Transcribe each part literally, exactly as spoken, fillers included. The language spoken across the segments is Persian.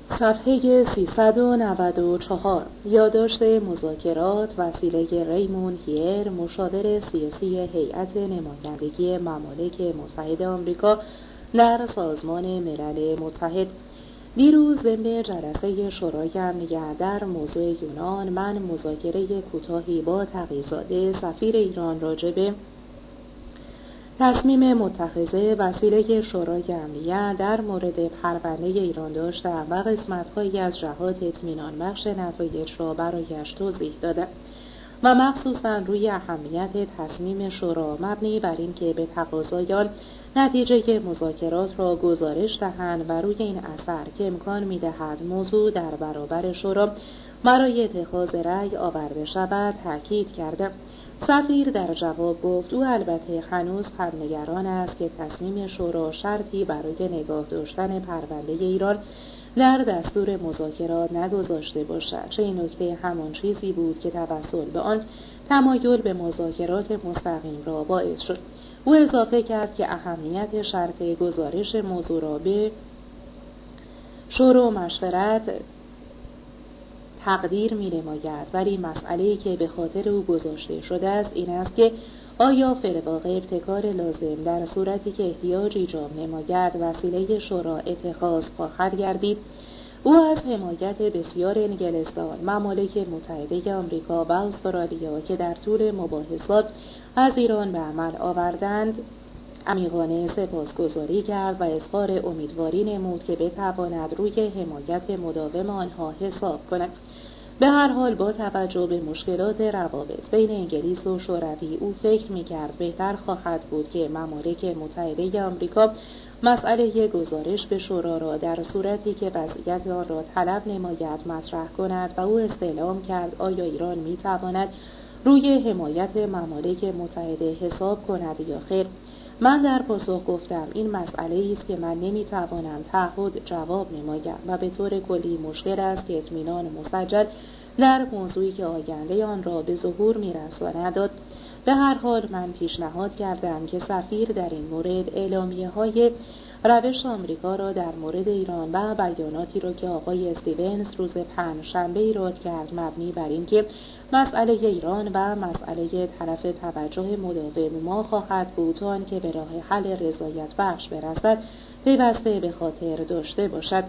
صفحه سیصد و نود و چهار. یادداشت مذاکرات وسیله ریمون هیر، مشاور سیاسی هیئت نمایندگی ممالک متحد آمریکا در سازمان ملل متحد. دیروز ضمن جلسه شورای امنیت در موضوع یونان، من مذاکره کوتاهی با تقی‌زاده سفیر ایران راجع به تصمیم متخذه وسیله شورای امنیت در مورد پرونده ایران داشتم و قسمت‌هایی از جهات اطمینان بخش نتایج را برایش توضیح دادم و مخصوصاً روی اهمیت تصمیم شورا مبنی بر اینکه به تقاضای آن نتیجه مذاکرات را گزارش دهند و روی این اثر که امکان می‌دهد موضوع در برابر شورا برای اتخاذ رأی آورده شود تأکید کردم. سفیر در جواب گفت او البته هنوز هم نگران است که تصمیم شورا شرطی برای نگاه داشتن پرونده ایران در دستور مذاکرات نگذاشته باشد، چه این نکته همان چیزی بود که توسل به آن تمایل به مذاکرات مستقیم را باعث شد. او اضافه کرد که اهمیت شرط گزارش موضوع را به شورا مشورت تقدیر می نماید، ولی مسئله‌ای که به خاطر او گذاشته شده است این است که آیا فی‌الواقع ابتکار لازم در صورتی که احتیاج ایجاب نماید وسیله شورا اتخاذ خواهد گردید. او از حمایت بسیار انگلستان، ممالک متحده آمریکا و استرالیا که در طول مباحثات از ایران به عمل آوردند عمیقانه سپاسگزاری کرد و اظهار امیدواری نمود که بتواند روی حمایت مداوم آنها حساب کند. به هر حال با توجه به مشکلات روابط بین انگلیس و شوروی او فکر می‌کرد بهتر خواهد بود که ممالک متحده آمریکا مسئله گزارش به شورا را در صورتی که وضعیت آن را طلب نماید مطرح کند و او استعلام کرد آیا ایران می‌تواند روی حمایت ممالک متحده حساب کند یا خیر. من در پاسخ گفتم این مسئله است که من نمیتوانم تعهد جواب نمایم و به طور کلی مشکل است که اطمینان مسجل در موضوعی که آینده آن را به ظهور میرساند داد. به هر حال من پیشنهاد کردم که سفیر در این مورد اعلامیه‌های روش آمریکا را در مورد ایران و بیاناتی را که آقای استیونز روز پنجشنبه ایراد کرد مبنی بر اینکه مسئله ایران و مسئله طرف توجه مداوم ما خواهد بود تا آنکه به راه حل رضایت بخش برسد پیوسته به خاطر داشته باشد.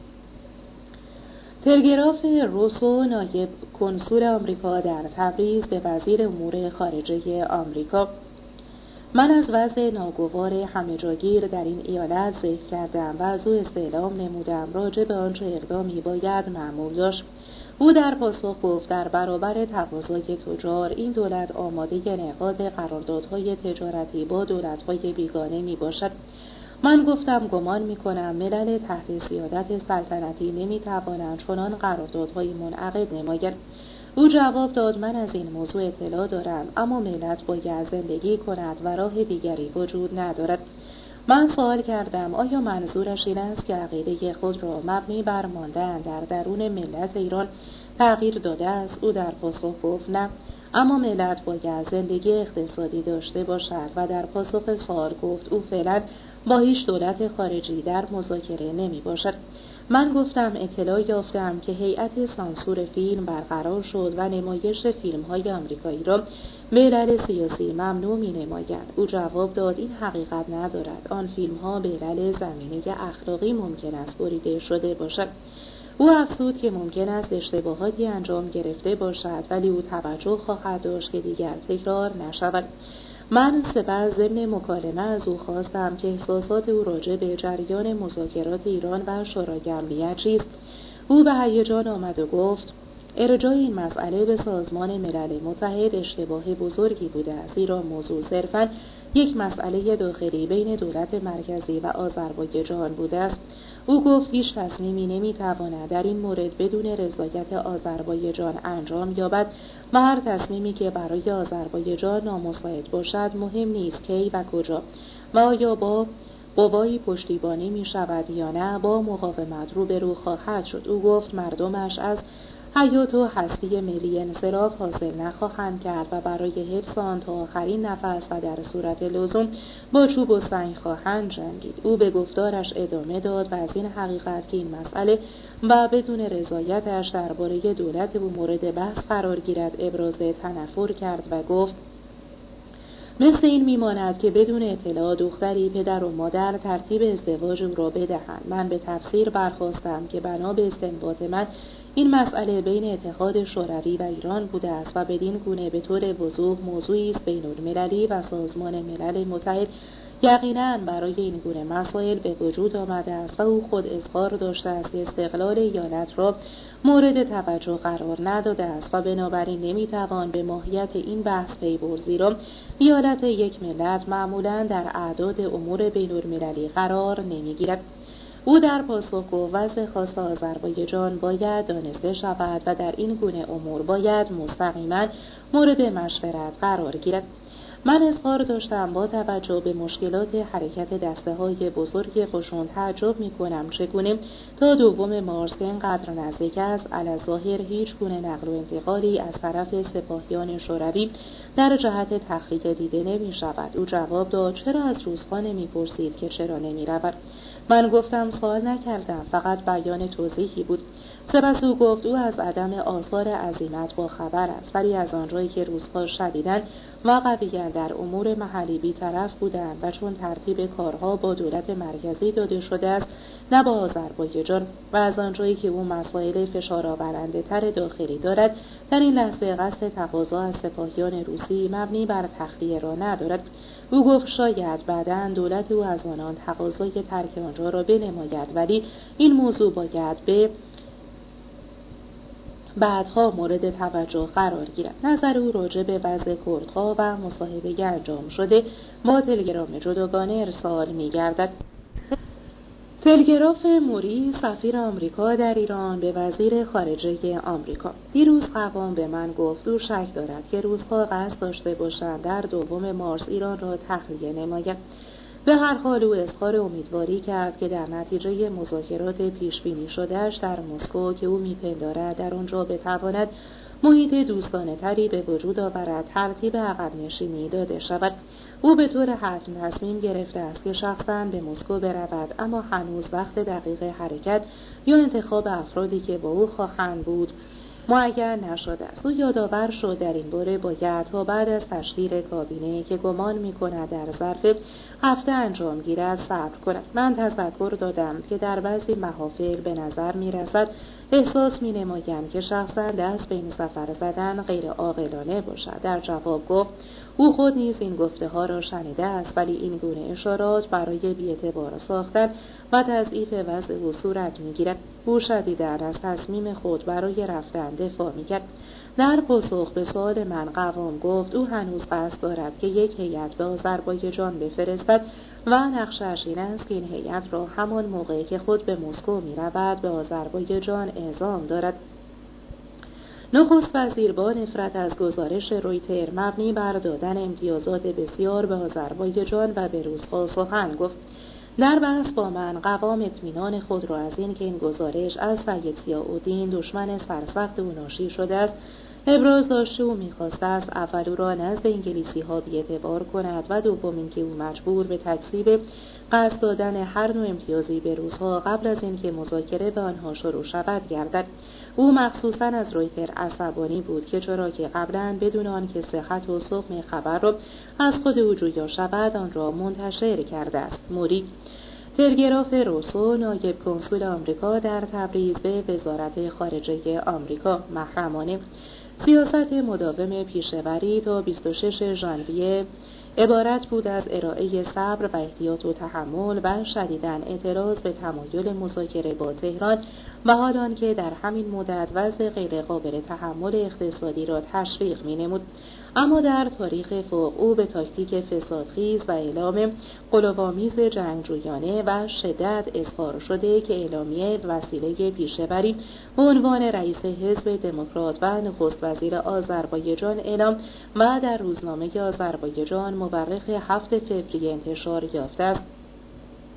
تلگراف روسو نایب کنسول آمریکا در تبریز به وزیر امور خارجه آمریکا: من از وضع ناگوار همه‌جاگیر در این ایالت ذکر کردم و از او استعلام نمودم راجع به آنچه اقدامی باید معمول داشت. او در پاسخ گفت در برابر تقاضای تجار این دولت آماده انعقاد قراردادهای تجارتی با دولت‌های بیگانه می باشد. من گفتم گمان می کنم ملل تحت سیادت سلطنتی نمی توانند چنان قراردادهایی منعقد نمایند. او جواب داد من از این موضوع اطلاع دارم، اما ملت باید زندگی کند و راه دیگری وجود ندارد. من سوال کردم آیا منظورش این است که عقیده خود را مبنی بر ماندن در درون ملت ایران تغییر داده است؟ او در پاسخ گفت نه، اما ملت باید زندگی اقتصادی داشته باشد و در پاسخ سوال گفت او فعلا با هیچ دولت خارجی در مذاکره نمی باشد. من گفتم اطلاع یافتم که هیئت سانسور فیلم برقرار شد و نمایش فیلم‌های آمریکایی را به علل سیاسی ممنوع می‌نمایند. او جواب داد این حقیقت ندارد. آن فیلم‌ها به علل زمینه اخلاقی ممکن است بریده شده باشد. او افزود که ممکن است اشتباهاتی انجام گرفته باشد ولی او توجه خواهد داشت که دیگر تکرار نشود. من سپس ضمن مکالمه از او خواستم که احساسات او راجع به جریان مذاکرات ایران و شورای امنیت چیست. او به هیجان آمد و گفت ارجاع این مسئله به سازمان ملل متحد اشتباه بزرگی بوده است، زیرا موضوع صرفاً یک مسئله داخلی بین دولت مرکزی و آذربایجان بوده است. او گفت هیچ تصمیمی نمیتواند در این مورد بدون رضایت آذربایجان انجام یابد و هر تصمیمی که برای آذربایجان نامساعد باشد مهم نیست کی و کجا و آیا با قوایی پشتیبانی می شود یا نه با مقاومت روبرو خواهد شد. او گفت مردمش از حیات و هستی ملی انصراف حاصل نخواهند کرد و برای حفظ آن تا آخرین نفس و در صورت لزوم با چوب و سنگ خواهند جنگید. او به گفتارش ادامه داد و از این حقیقت که این مسئله و بدون رضایتش درباره دولت او مورد بحث قرار گیرد ابراز تنفر کرد و گفت مثل این میماند که بدون اطلاع دختری پدر و مادر ترتیب ازدواج او را بدهند. من به تفسیر برخاستم که بنا به استنباط من این مسئله بین اتحاد شوروی و ایران بوده است و بدین گونه به طور وضوح موضوعی است بین المللی و سازمان ملل متحد یقیناً برای این گونه مسائل به وجود آمده است و او خود اظهار داشته است که استقلال ایالت را مورد توجه قرار نداده است و بنابراین نمیتوان به ماهیت این بحث پی برد، زیرا ایالت یک ملت معمولاً در اعداد امور بین المللی قرار نمیگیرد. او در پاسخ گفت وضع خاص آذربایجان باید دانسته شود و در این گونه امور باید مستقیما مورد مشورت قرار گیرد. من اظهار داشتم با توجه به مشکلات حرکت دسته های بزرگ خشون تعجب می کنم چگونه تا دوم مارس که اینقدر نزدیک است علی‌الظاهر هیچ گونه نقل و انتقالی از طرف سپاهیان شوروی در جهت تخلیه دیده نمی شود. او جواب داد چرا از روزها نمی پرسید که چرا نمی رود؟ من گفتم سوال نکردم، فقط بیان توضیحی بود. سپس او گفت او از عدم آثار عزیمت با خبر است، ولی از آنجایی که روزها شدیداً و قویاً در امور محلی بی‌طرف بودند و چون ترتیب کارها با دولت مرکزی داده شده است نه با آذربایجان و از آنجایی که او مسائل فشارآورنده تر داخلی دارد در این لحظه قصد تقاضا از سپاهیان روسی مبنی بر تخلیه را ندارد. او گفت شاید بعداً دولت او از آنان تقاضای ترک آنجا را بنماید، ولی این موضوع باید به بعدها مورد توجه قرار گیرد. نظر او راجع به وضع کردها و مصاحبه انجام شده با تلگرام جداگانه ارسال می‌گردد. تلگراف موری سفیر آمریکا در ایران به وزیر خارجه آمریکا. دیروز قوام به من گفت او شک دارد که روزها قصد داشته باشند در دوم مارس ایران را تخلیه نماید. به هر حال او اظهار امیدواری کرد که در نتیجه مذاکرات پیش بینی شده‌اش در مسکو که او می‌پندارد در آنجا بتواند محیط دوستانه تری به وجود آورد ترتیب عقب نشینی داده شود. او به طور حتم تصمیم گرفته است که شخصاً به مسکو برود، اما هنوز وقت دقیق حرکت یا انتخاب افرادی که با او خواهند بود معین نشده است. او یادآور شد در این باره باید تا بعد از تشکیل کابینه که گمان می‌کند در ظرف هفته انجام گیرد صبر کند. من تذکر دادم که در بعضی محافل به نظر می‌رسد احساس می‌نمایند که شخصاً دست به این سفر زدن غیر عاقلانه باشد. در جواب گفت او خود نیز این گفته‌ها را شنیده است، ولی این گونه اشارات برای بی‌اعتبار ساختن و تضعیف وضع او صورت می‌گیرد. او شدیداً از تصمیم خود برای رفتن دفاع می‌کرد. در پاسخ به سؤال من قوام گفت او هنوز قصد دارد که یک هیئت به آذربایجان بفرستد و نقشه‌اش این است که این هیئت را همان موقعی که خود به مسکو می‌رود به آذربایجان اعزام دارد. نخست وزیر با نفرت از گزارش رویتر مبنی بر دادن امتیازات بسیار به آذربایجان و به روس‌ها سخن گفت. در بحث با من قوام اطمینان خود را از این که این گزارش از سید ضیاءالدین دشمن سرسخت او ناشی شده است ابراز داشته. او می‌خواسته است اول او را نزد انگلیسی‌ها بی‌اعتبار کند و دوم اینکه او مجبور به تکذیب قصد دادن هر نوع امتیازی به روس‌ها قبل از اینکه مذاکره به آنها شروع شود گردد. او مخصوصاً از رویتر عصبانی بود که چرا که قبلاً بدون آنکه صحت و صحت خبر را از خود او جویا شود آن را منتشر کرده است. موری تلگراف روسو نایب کنسول آمریکا در تبریز به وزارت خارجه آمریکا. محرمانه سیاست مداوم پیشه‌وری تا بیست و ششم ژانویه عبارت بود از ارائه صبر و احتیاط و تحمل و شدیداً اعتراض به تمایل مذاکره با تهران و حال آنکه در همین مدت وضع غیرقابل تحمل اقتصادی را تشویق می‌نمود. اما در تاریخ فوق او به تاکتیک فسادخیز و اعلام غلوآمیز جنگجویانه و شدت اظهار شده که اعلامیه وسیله پیشه‌وری به عنوان رئیس حزب دموکرات و نخست وزیر آذربایجان اعلام و در روزنامه آذربایجان مورخ هفتم فوریه انتشار یافته است.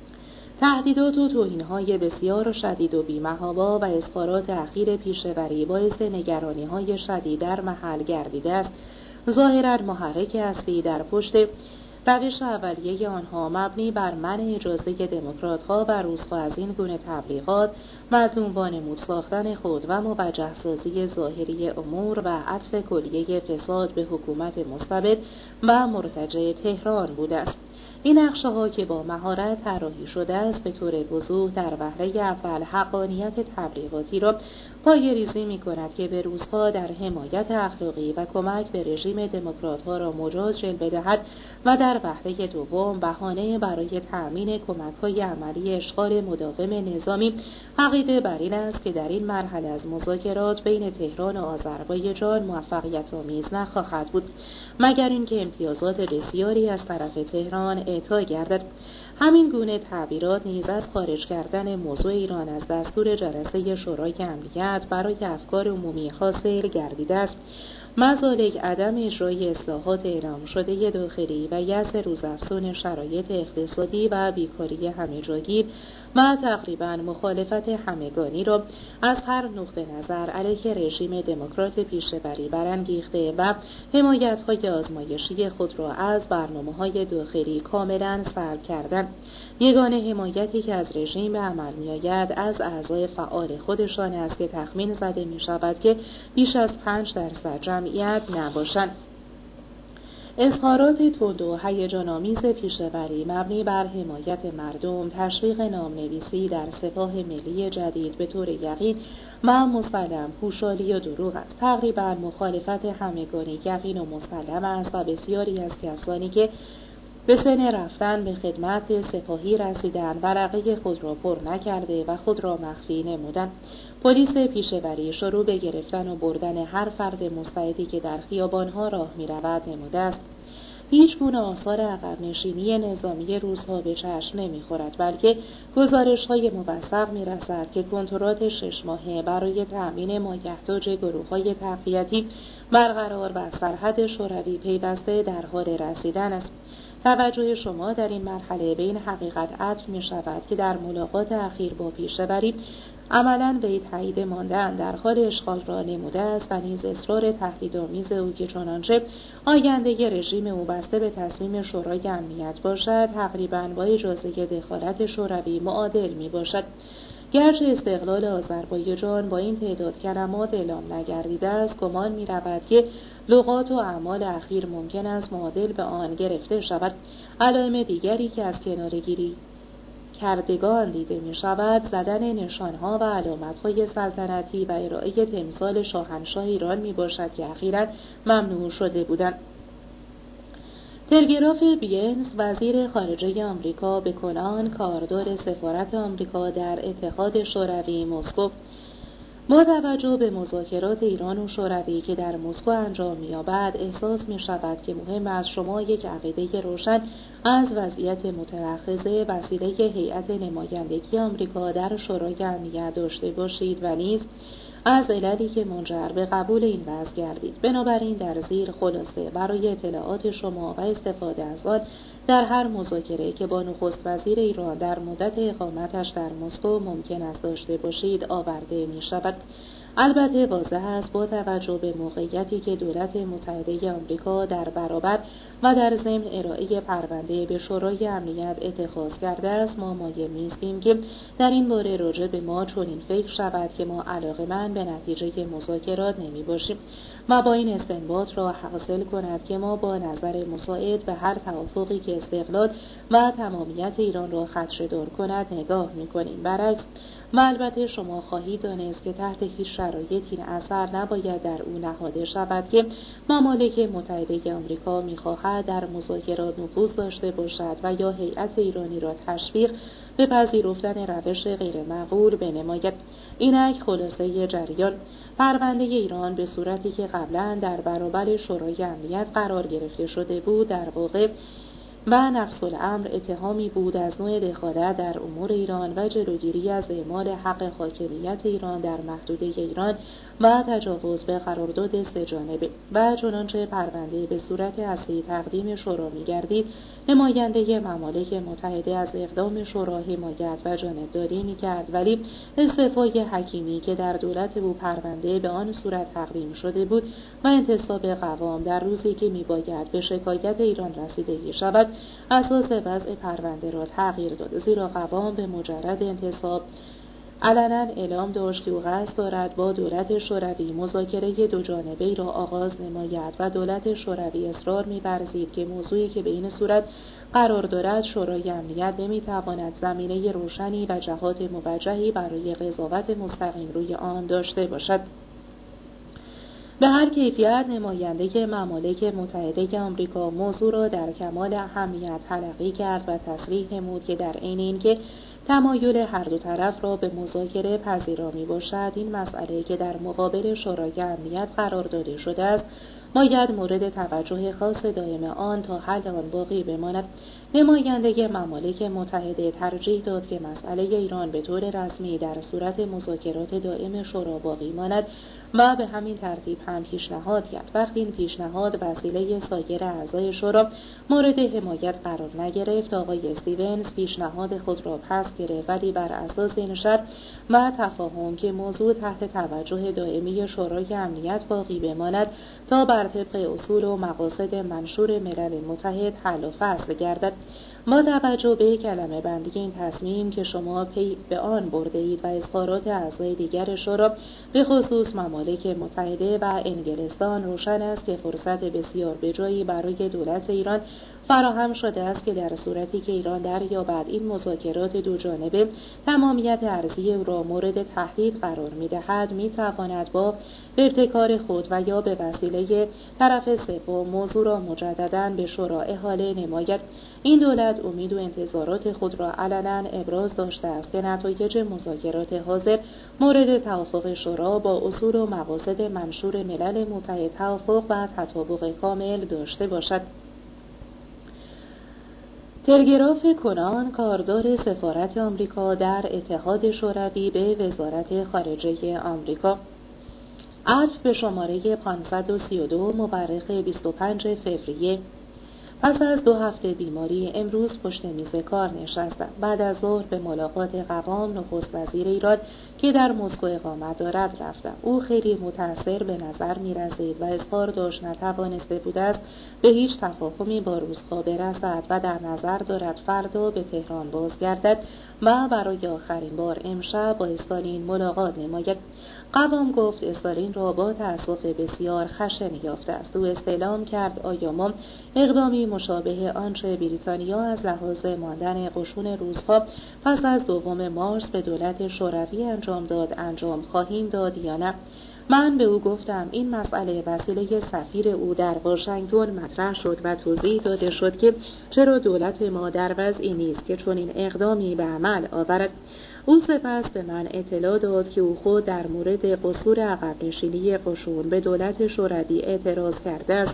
تهدیدات و توهین‌های بسیار شدید و بی‌محابا و اظهارات اخیر پیشه‌وری باعث نگرانی‌های شدید در محل گردیده است. ظاهراً محرک اصلی در پشت روش اولیه آنها مبنی بر منع اجازه دموکرات‌ها و روس‌ها از این گونه تبلیغات مظنون وانمود ساختن خود و موجه سازی ظاهری امور و عطف کلیه فساد به حکومت مستبد و مرتجع تهران بوده است. این نقشه‌ها که با مهارت طراحی شده است به طور وضوح در وهله اول حقانیت تبلیغاتی را پایه‌ریزی می‌کند که به روزها در حمایت اخلاقی و کمک به رژیم دموکرات‌ها را مجاز جلوه دهد و در وهله دوم بهانه برای تأمین کمک‌های عملی اشغال مداوم نظامی. عقیده بر این است که در این مرحله از مذاکرات بین تهران و آذربایجان موفقیت‌آمیز نخواهد بود مگر اینکه امتیازات بسیاری از طرف تهران اعطا گردد. همین گونه تعبیرات نیز از خارج کردن موضوع ایران از دستور جلسه شورای امنیت برای افکار عمومی حاصل گردیده است. مزالک عدم اجرای اصلاحات اعلام شده داخلی و یأس روزافزون شرایط اقتصادی و بیکاری همه‌جاگیر و تقریباً مخالفت همگانی را از هر نقطه نظر علیه رژیم دموکرات پیشه‌وری برانگیخته و حمایت‌های آزمایشی خود را از برنامه‌های داخلی کاملاً سلب کردند. یگانه حمایتی که از رژیم به عمل می‌آید از اعضای فعال خودشان است که تخمین زده می‌شود که بیش از پنج درصد جمعیت نباشند. اظهارات تند و هیجان‌آمیز پیشه‌وری مبنی بر حمایت مردم، تشویق نام‌نویسی در سپاه ملی جدید به طور یقین و مسلم هوشالی و دروغ است. تقریباً مخالفت همگانی یقین و مسلم است و بسیاری از کسانی که به سن رفتن به خدمت سپاهی رسیدند ورقه خود را پر نکرده و خود را مخفی نمودند. پلیس پیشه‌وری شروع به گرفتن و بردن هر فرد مستعدی که در خیابان‌ها راه می‌رود نموده است. هیچ گونه آثار عقب نشینی نظامی روس‌ها به چشم نمی‌خورد، بلکه گزارش‌های موثق می‌رسد که کنترات شش ماهه برای تأمین مایحتاج گروه‌های تقویتی برقرار بر سرحد شوروی پیوسته در حال رسیدن است. توجه شما در این مرحله به این حقیقت عطف می شود که در ملاقات اخیر با پیشه‌وری عملاً به تایید ماندن در حال اشغال را نموده است و نیز اصرار تهدیدآمیز او که چنانچه آینده رژیم او بسته به تصمیم شورای امنیت باشد تقریباً با اجازه دخالت شوروی معادل می باشد. گرچه استقلال آذربایجان با این تعداد کلمات اعلام نگردیده است، گمان می رود که لغات و اعمال اخیر ممکن است معادل به آن گرفته شود. علائم دیگری که از کناره‌گیری کردگان دیده می شود زدن نشانها و علامت‌های سلطنتی و ارائه تمثال شاهنشاه ایران می باشد که اخیراً ممنوع شده بودند. تلگراف بینز وزیر خارجه آمریکا به کنان کاردار سفارت آمریکا در اتحاد شوروی مسکو: با توجه به مذاکرات ایران و شوروی که در مسکو انجام می‌یابد احساس می‌شود که مهم است شما یک عقیده روشن از وضعیت متأخذ وسیله هیئت نمایندگی آمریکا در شورای امنیت داشته باشید و نیز از عللی که منجر به قبول این وضع گردید. بنابراین در زیر خلاصه برای اطلاعات شما و استفاده از آن در هر مذاکره که با نخست وزیر ایران در مدت اقامتش در مسکو ممکن است داشته باشید آورده می شود. البته واضح است با توجه به موقعیتی که دولت متحده آمریکا در برابر و در ضمن ارائه پرونده به شورای امنیت اتخاذ کرده است، ما مایل نیستیم که در این باره راجع به ما چنین فکر شود که ما علاقه‌مند به نتیجه مذاکرات نمی باشیم و با این استنباط را حاصل کند که ما با نظر مساعد به هر توافقی که استقلال و تمامیت ایران را خدشه‌دار کند نگاه می‌کنیم. برعکس، و البته شما خواهید دانست که تحت هیچ شرایطی این اثر نباید در او نهاده شود که ممالک متحده آمریکا می‌خواهد در مذاکرات نفوذ داشته باشد و یا هیئت ایرانی را تشویق به پذیرفتن روش غیرمعقول بنماید. اینک خلاصه جریان: پرونده ایران به صورتی که قبلا در برابر شورای امنیت قرار گرفته شده بود در واقع و نفس الامر اتهامی بود از نوع دخالت در امور ایران و جلوگیری از اعمال حق حاکمیت ایران در محدوده ایران و تجاوز به قرارداد سه‌جانبه. و چنانچه پرونده به صورت اصلی تقدیم شورا می‌گردید، نماینده ممالک متحده از اقدام شورا حمایت و جانبداری می‌کرد، ولی استعفای حکیمی که در دولت او پرونده به آن صورت تقدیم شده بود و انتصاب قوام در روزی که می‌باید به شکایت ایران رسیدگی شود، اساس وضع پرونده را تغییر داد، زیرا قوام به مجرد انتصاب علنا اعلام داشت که او قصد دارد با دولت شوروی مذاکره دو جانبه‌ای را آغاز نماید و دولت شوروی اصرار می‌ورزید که موضوعی که به این صورت قرار دارد شورای امنیت نمی‌تواند زمینه روشنی و جهات موجهی برای قضاوت مستقیم روی آن داشته باشد. به هر کیفیت نماینده ممالک متحده آمریکا موضوع را در کمال اهمیت تلقی کرد و تصریح نمود که در عین اینکه تمایل هر دو طرف را به مذاکره پذیرا می‌باشد، این مسئله که در مقابل شورای امنیت قرار داده شده است باید مورد توجه خاص دائم آن تا حل آن باقی بماند. نماینده ممالک متحده ترجیح داد که مسئله ایران به طور رسمی در صورت مذاکرات دائم شورا باقی ماند و به همین ترتیب هم پیشنهاد کرد. وقتی این پیشنهاد وسیله سایر اعضای شورا مورد حمایت قرار نگرفت، آقای استیونز پیشنهاد خود را پس گرفت، ولی بر اساس این شرط و تفاهم که موضوع تحت توجه دائمی شورای امنیت باقی بماند تا بر طبق اصول و مقاصد منشور ملل متحد حل و فصل گردد. با توجه به کلمه بندی این تصمیم که شما پی به آن برده اید و اظهارات اعضای دیگر شورا به خصوص ممالک متحده و انگلستان، روشن است که فرصت بسیار بجایی برای دولت ایران فراهم شده است که در صورتی که ایران دریابد این مذاکرات دو جانبه تمامیت ارضی او را مورد تهدید قرار می‌دهد، می‌تواند با ابتکار خود و یا به وسیله طرف سوم موضوع را مجدداً به شورا احاله نماید. این دولت امید و انتظارات خود را علنا ابراز داشته است که نتایج مذاکرات حاضر مورد توافق شورا با اصول و مقاصد منشور ملل متحد توافق و تطابق کامل داشته باشد. تلگراف کنان کاردار سفارت آمریکا در اتحاد شوروی به وزارت خارجه آمریکا. عطف به شماره پانصد و سی و دو مورخ بیست و پنج فوریه. پس از دو هفته بیماری امروز پشت میز کار نشستم. بعد از ظهر به ملاقات قوام نخست وزیر ایران که در مسکو اقامت دارد رفتم. او خیلی متأثر به نظر می رسید و اظهار داشت نتوانسته بوده است به هیچ تفاهمی با روس‌ها برسد و در نظر دارد فردا به تهران بازگردد و برای آخرین بار امشب با استالین ملاقات نماید. قوام گفت استالین را با تأسف بسیار خشن یافته است. او استعلام کرد آیا ما اقدامی مشابه آنچه بریتانیا از لحاظ ماندن قشون روس‌ها پس از دوم مارس به دولت شوروی انجام داد انجام خواهیم داد یا نه؟ من به او گفتم این مسئله وسیله سفیر او در واشنگتن مطرح شد و توضیح داده شد که چرا دولت ما در وضعی نیست که چنین اقدامی به عمل آورد. او سپس به من اطلاع داد که او خود در مورد قصور عقب‌نشینی قشون به دولت شوروی اعتراض کرده است.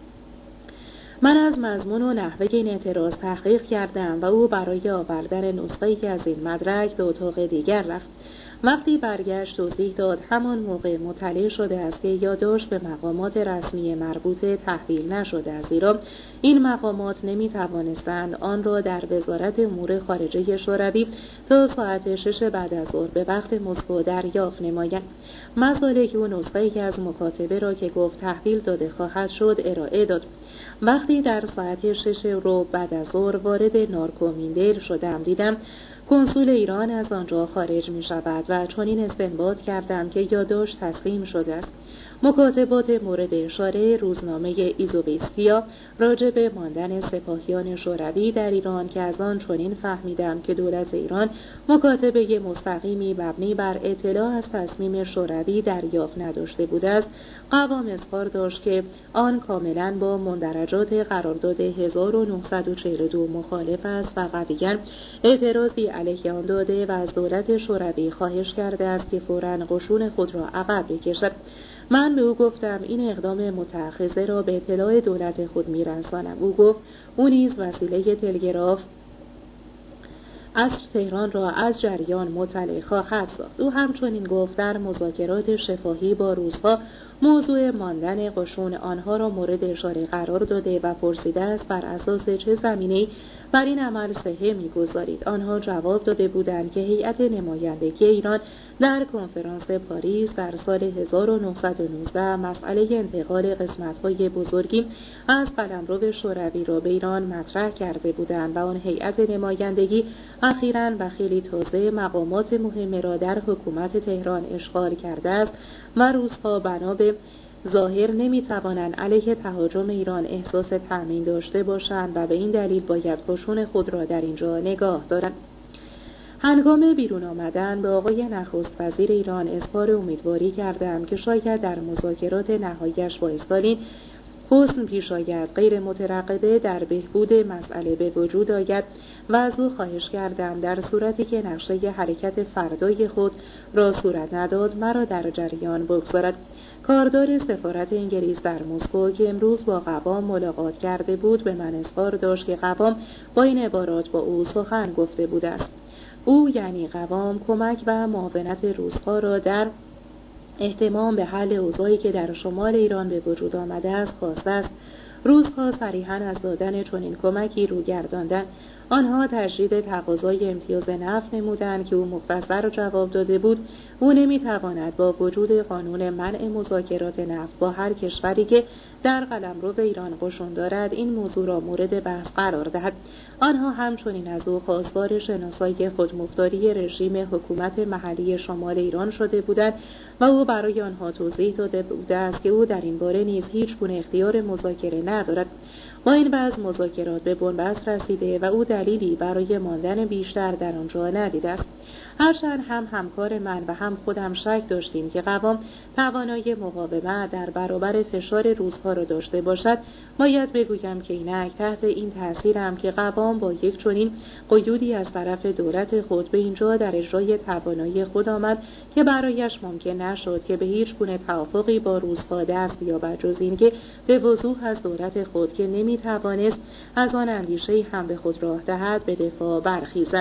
من از مضمون و نحوه این اعتراض تحقیق کردم و او برای آوردن نسخه‌ای از این مدرک به اتاق دیگر رفت. وقتی برگشت توضیح داد همان موقع مطلع شده است که یادداشت به مقامات رسمی مربوطه تحویل نشده است، زیرا این مقامات نمی توانستند آن را در وزارت امور خارجه شوروی تا ساعت شش بعد از ظهر به وقت مسکو دریافت نمایند. مزالک او نسخه‌ای از مکاتبه را که گفت تحویل داده خواهد شد ارائه داد. وقتی در ساعت شش رو بعد از ظهر وارد نارکومیندل شدم دیدم کنسول ایران از آنجا خارج می شود و چنین استنباط کردم که یادداشت تسلیم شده است. مکاتبات مورد اشاره روزنامه ایزوویستیا راجع به ماندن سپاهیان شوروی در ایران که از آن چنین فهمیدم که دولت ایران مکاتبه مستقیمی مبنی بر اطلاع از تصمیم شوروی دریافت نداشته بوده است. قوام اظهار داشت که آن کاملا با مندرجات قرارداد هزار و نهصد و چهل و دو مخالف است و قویاً اعتراضی علیه آن داده و از دولت شوروی خواهش کرده است که فوراً قشون خود را عقب بکشد. من به او گفتم این اقدام متأخذه را به اطلاع دولت خود می‌رسانم. او گفت او نیز وسیله تلگراف عصر تهران را از جریان مطلع خواهد ساخت. او همچنین گفت در مذاکرات شفاهی با روس‌ها موضوع ماندن قشون آنها را مورد اشاره قرار داده و پرسیده است بر اساس چه زمینه‌ای بر این عمل صحه می‌گذارید. آنها جواب داده بودند که هیئت نمایندگی ایران در کنفرانس پاریس در سال هزار و نهصد و نوزده مسئله انتقال قسمت‌های بزرگی از قلمرو شوروی را به ایران مطرح کرده بودند و آن هیئت نمایندگی اخیراً و خیلی تازه مقامات مهم را در حکومت تهران اشغال کرده است و روس‌ها بنا به ظاهر نمی‌توانند علیه تهاجم ایران احساس تأمین داشته باشند و به این دلیل باید قشون خود را در اینجا نگاه دارند. هنگام بیرون آمدن به آقای نخست وزیر ایران اظهار امیدواری کردم که شاید در مذاکرات نهایی‌اش با استالین حسن پیش آید، غیر مترقبه در بهبود مسئله به وجود آید و از او خواهش کردم در صورتی که نقشه حرکت فردای خود را صورت نداد مرا در جریان بگذارد. کاردار سفارت انگلیس در مسکو که امروز با قوام ملاقات کرده بود به من اظهار داشت که قوام با این عبارات با او سخن گفته بوده است. او یعنی قوام کمک و معاونت روس‌ها را در اهتمام به حل اوضاعی که در شمال ایران به وجود آمده است خواسته است. روس‌ها صریحاً از دادن چنین کمکی رو گرداندند. آنها تجدید تقاضای امتیاز نفت نمودند که او مختصر جواب داده بود او نمیتواند با وجود قانون منع مذاکرات نفت با هر کشوری که در قلمرو ایران قشون دارد این موضوع را مورد بحث قرار دهد. آنها همچنین از او خواستار شناسایی خودمختاری رژیم حکومت محلی شمال ایران شده بودند و او برای آنها توضیح داده بوده است که او در این باره نیز هیچ گونه اختیار مذاکره ندارد. با این وضع مذاکرات به بنبست رسیده و او دلیلی برای ماندن بیشتر در آنجا ندیده است. هرچند هم همکار من و هم خودم شک داشتیم که قوام توانایی مقاومت در برابر فشار روس‌ها را داشته باشد، باید بگویم که اینک تحت این تأثیرم که قوام با یک چنین قیودی از طرف دولت خود به اینجا در اجرای توانایی خود آمد که برایش ممکن نشد که به هیچ گونه توافقی با روس‌ها دست یابد جز اینکه به وضوح از دولت خود که نمی‌توانست از آن اندیشه‌ای هم به خود راه دهد به دفاع برخیزد.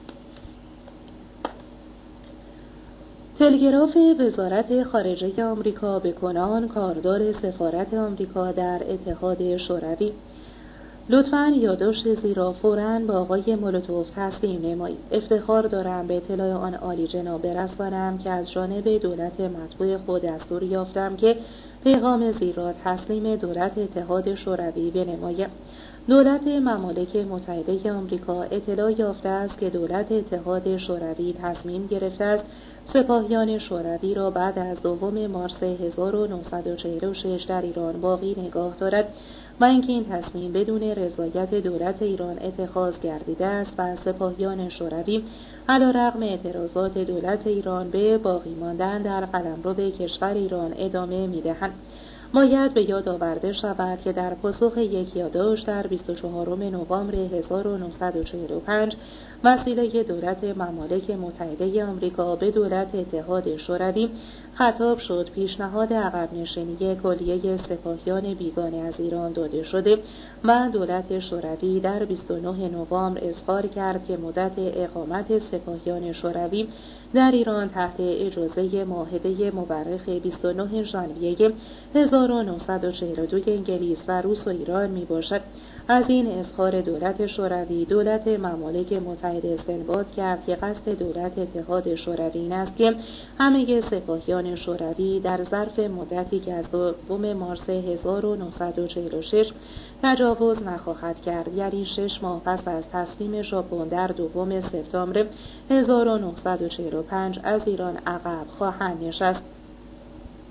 تلگراف وزارت خارجه آمریکا به کنان کاردار سفارت آمریکا در اتحاد شوروی: لطفاً یادداشت زیرا فوراً با آقای مولوتوف تسلیم نمایید. افتخار دارم به اطلاع آن عالی جناب برسانم که از جانب دولت مطبوع خود دستور یافتم که پیغام زیرا تسلیم دولت اتحاد شوروی بنماید. دولت ممالک متحده آمریکا اطلاع یافته است که دولت اتحاد شوروی تصمیم گرفته است سپاهیان شوروی را بعد از دوم مارس هزار و نهصد و چهل و شش در ایران باقی نگاه دارد و اینکه این تصمیم بدون رضایت دولت ایران اتخاذ گردیده است و سپاهیان شوروی علیرغم اعتراضات دولت ایران به باقی ماندن در قلمرو کشور ایران ادامه می‌دهند. باید به یاد آورده شود که در پاسخ یک یادداشت در بیست و چهارم نوامبر هزار و نهصد و چهل و پنج وسیله دولت ممالک متحده آمریکا به دولت اتحاد شوروی خطاب شد پیشنهاد عقب نشینی کلیه سپاهیان بیگانه از ایران داده شده و دولت شوروی در بیست و نه نوامبر اظهار کرد که مدت اقامت سپاهیان شوروی در ایران تحت اجازه معاهده مورخ بیست و نه ژانویه هزار و نهصد و چهل و دو انگلیس و روس و ایران می باشد. از این اظهار دولت شوروی دولت ممالک متحده استنباط کرد که قصد دولت اتحاد شوروی این است که همه سپاهیان شوروی در ظرف مدتی که از دوم مارس هزار و نهصد و چهل و شش تجاوز نخواهد کرد، یعنی شش ماه پس از تسلیم ژاپن در دوم سپتامبر هزار و نهصد و چهل و پنج از ایران عقب خواهند نشست.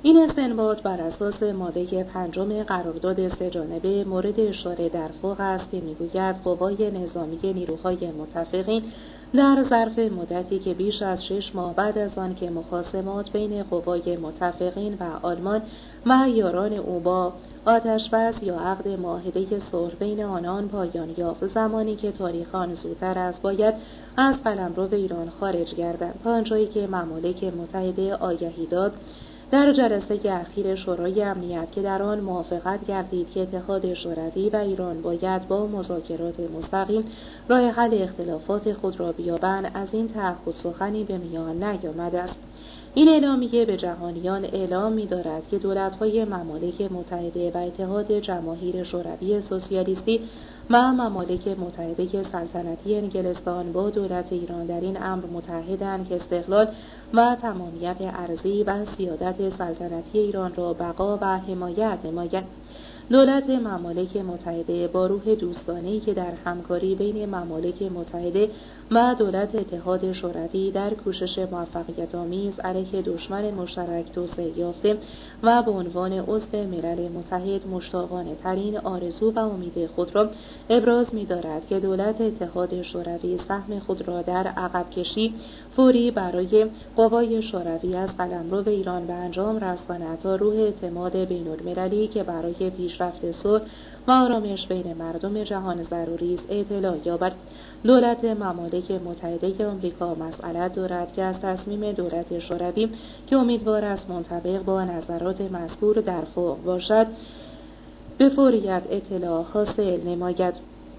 این استنباط بر اساس ماده پنجم قرارداد سه‌جانبه مورد اشاره در فوق است که می‌گوید قوای نظامی نیروهای متفقین در ظرف مدتی که بیش از شش ماه بعد از آن که مخاصمات بین قوای متفقین و آلمان و یاران او با آتش‌بس یا عقد معاهده صلح بین آنان پایان یافت، زمانی که تاریخ آن زودتر است باید از قلمرو ایران خارج گردند، تا آنجایی که ممالک متحده آگهی داد در جلسه اخیر شورای امنیت که در آن موافقت گردید که اتحاد شوروی و ایران باید با مذاکرات مستقیم راه حل اختلافات خود را بیابند، از این تعهد سخنی به میان نیامده است. این اعلامیه به جهانیان اعلام می‌دارد که دولت‌های ممالک متحده و اتحاد جماهیر شوروی سوسیالیستی و ممالک متحده سلطنتی انگلستان با دولت ایران در این امر متحدند که استقلال و تمامیت ارضی و سیادت سلطنتی ایران را بقا و حمایت نمایند. دولت ممالک متحده با روح دوستانه‌ای که در همکاری بین ممالک متحده و دولت اتحاد شوروی در کوشش موفقیت‌آمیز علیه دشمن مشترک توسعه یافته و به عنوان عضو ملل متحد مشتاقانه ترین آرزو و امید خود را ابراز می‌دارد که دولت اتحاد شوروی سهم خود را در عقب کشی فوری برای قوای شوروی از قلمرو ایران به انجام رساند تا روح اعتماد بین‌المللی که برای پیشرفت صلح و آرامش بین مردم جهان ضروری است اطلاع یابد. دولت ممالک متحده آمریکا مسئلت دارد که از تصمیم دولت شوروی که امیدوار است منطبق با نظرات مذکور در فوق باشد به فوریت اطلاع حاصل نماید.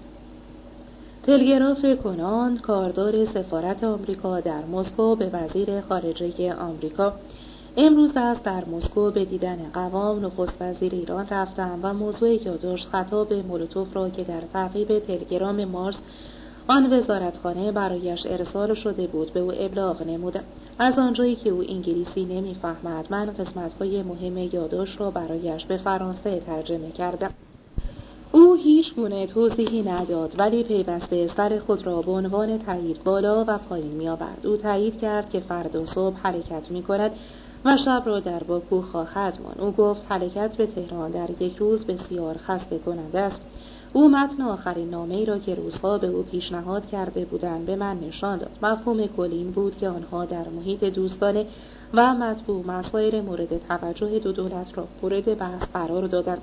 تلگراف کنان کاردار سفارت آمریکا در مسکو به وزیر خارجه آمریکا: امروز است در مسکو به دیدن قوام نخست وزیر ایران رفتم و موضوع یادداشت خطاب مولوتوف را که در تعقیب تلگرام مارس آن وزارتخانه برایش ارسال شده بود به او ابلاغ نمودم. از آنجایی که او انگلیسی نمی‌فهمد، من قسمت‌های مهم یادداشت را برایش به فرانسه ترجمه کردم. او هیچ گونه توضیحی نداد، ولی پیوسته سر خود را به عنوان تایید بالا و پایین می‌آورد. او تایید کرد که فردا صبح حرکت می‌کند و شب را در باکو خواهد ماند. او گفت حرکت به تهران در یک روز بسیار خسته کننده است. او متن آخرین نامه‌ای را که روزها به او پیشنهاد کرده بودند به من نشان داد. مفهوم کلی این بود که آنها در محیط دوستانه و مطبوع مسائل مورد توجه دو دولت را مورد بحث قرار دادند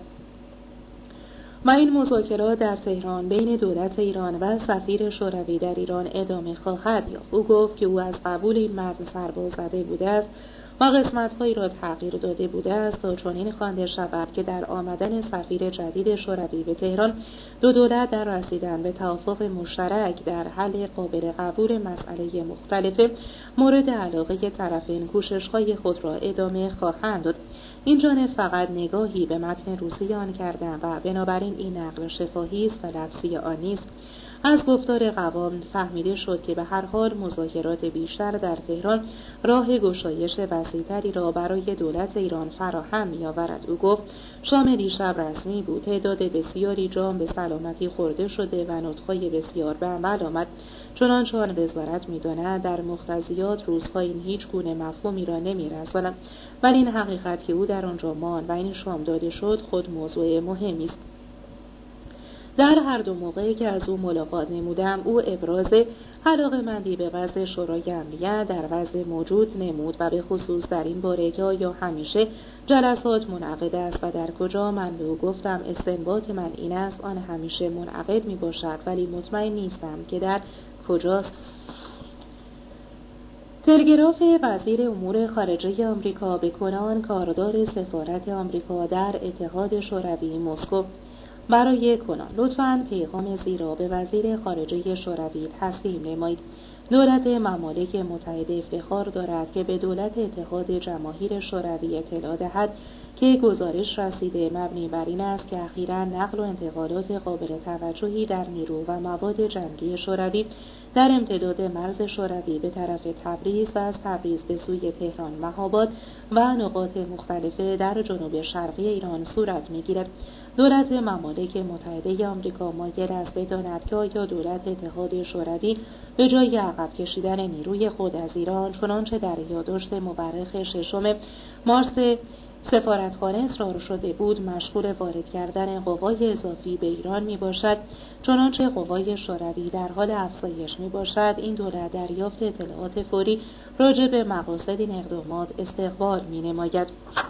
و این مذاکرات در تهران بین دولت ایران و سفیر شوروی در ایران ادامه خواهد یافت. او گفت که او از قبول این متن سرباز زده بوده است و قسمت‌هایی را تغییر داده بوده است تا چنین خوانده شود که در آمدن سفیر جدید شوروی به تهران دو دولت در رسیدن به توافق مشترک در حل قابل قبول مسئله مختلف مورد علاقه طرفین کوشش‌های خود را ادامه خواهند داد. این جانب فقط نگاهی به متن روسی آن کردم و بنابراین این نقل شفاهی است و لفظی آن نیست. از گفتار قوام فهمیده شد که به هر حال مذاکرات بیشتر در تهران راه گشایش وسیع‌تری را برای دولت ایران فراهم می‌آورد. او گفت شام دیشب رسمی بود. تعداد بسیاری جام به سلامتی خورده شده و نطق‌های بسیار به عمل آمد. چنانچه آن وزارت می‌داند در مقتضیات روزها این هیچ گونه مفهومی را نمی‌رساند، ولی این حقیقت که او در آنجا ماند و این شام داده شد خود موضوع مهمی است. در هر دو موقعی که از او ملاقات نمودم، او ابراز علاقه‌مندی به وضع شورای امنیت در وضع موجود نمود و به خصوص در این باره که آیا همیشه جلسات منعقد است و در کجا. من به او گفتم استنباط من این است آن همیشه منعقد می باشد، ولی مطمئن نیستم که در کجاست. تلگراف وزیر امور خارجه آمریکا به کنان کاردار سفارت آمریکا در اتحاد شوروی مسکو: برای کنان لطفاً پیغام زیرا به وزیر خارجه شوروی تسلیم نمایید. دولت ممالک متحده افتخار دارد که به دولت اتحاد جماهیر شوروی اطلاع دهد که گزارش رسیده مبنی بر این است که اخیراً نقل و انتقالات قابل توجهی در نیرو و مواد جنگی شوروی در امتداد مرز شوروی به طرف تبریز و از تبریز به سوی تهران، مهاباد و نقاط مختلف در جنوب شرقی ایران صورت می‌گیرد. دولت ممالک متحده آمریکا مایل است بداند که آیا دولت اتحاد شوروی به جای عقب کشیدن نیروی خود از ایران، چنانچه در یادداشت مورخ ششم مارس سفارتخانه اصرار شده بود مشغول وارد کردن قوای اضافی به ایران می باشد، چنانچه قوای شوروی در حال افزایش می باشد. این دولت دریافت اطلاعات فوری راجع به مقاصد این اقدامات استقبال می نماید.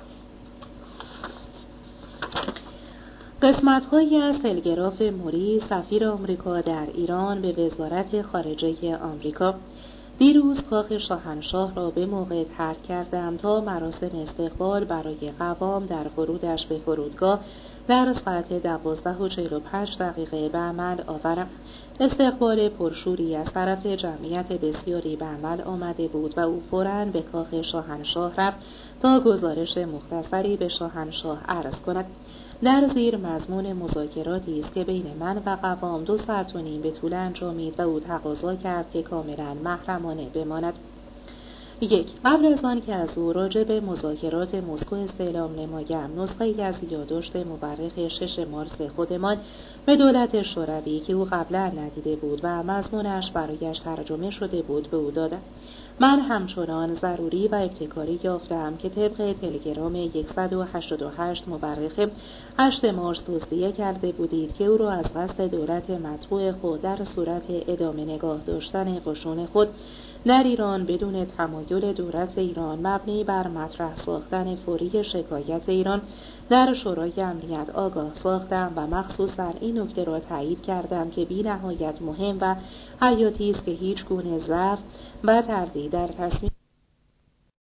قسمت‌هایی از تلگراف موری سفیر آمریکا در ایران به وزارت خارجه آمریکا: دیروز کاخ شاهنشاه را به موقع ترک کردم تا مراسم استقبال برای قوام در ورودش به فرودگاه در ساعت دوازده و چهل و پنج دقیقه به عمل آورم. استقبال پرشوری از طرف جمعیت بسیاری به عمل آمده بود و او فوراً به کاخ شاهنشاه رفت تا گزارش مختصری به شاهنشاه عرض کند. در زیر مضمون مذاکراتی است که بین من و قوام دو ساعت و نیم به طول انجامید و او تقاضا کرد که کاملا محرمانه بماند. یک قبل از آن که از او راجع به مذاکرات مسکو استعلام نمایم، نسخه ای از یادداشت مورخ شش مارس خودمان به دولت شوروی که او قبلا ندیده بود و مضمونش برایش ترجمه شده بود به او دادم. من همچنان ضروری و ابتکاری یافتم که طبق تلگرام صد و هشتاد و هشت مورخ هشت مارس توصیه کرده بودید که او را از قصد دولت مطبوع خود در صورت ادامه نگاه داشتن قشون خود در ایران بدون تمایل دولت ایران مبنی بر مطرح ساختن فوری شکایت ایران در شورای امنیت آگاه ساختم و مخصوصا این نکته را تایید کردم که بی نهایت مهم و حیاتی است که هیچ گونه ضعف و تردید در تصمیم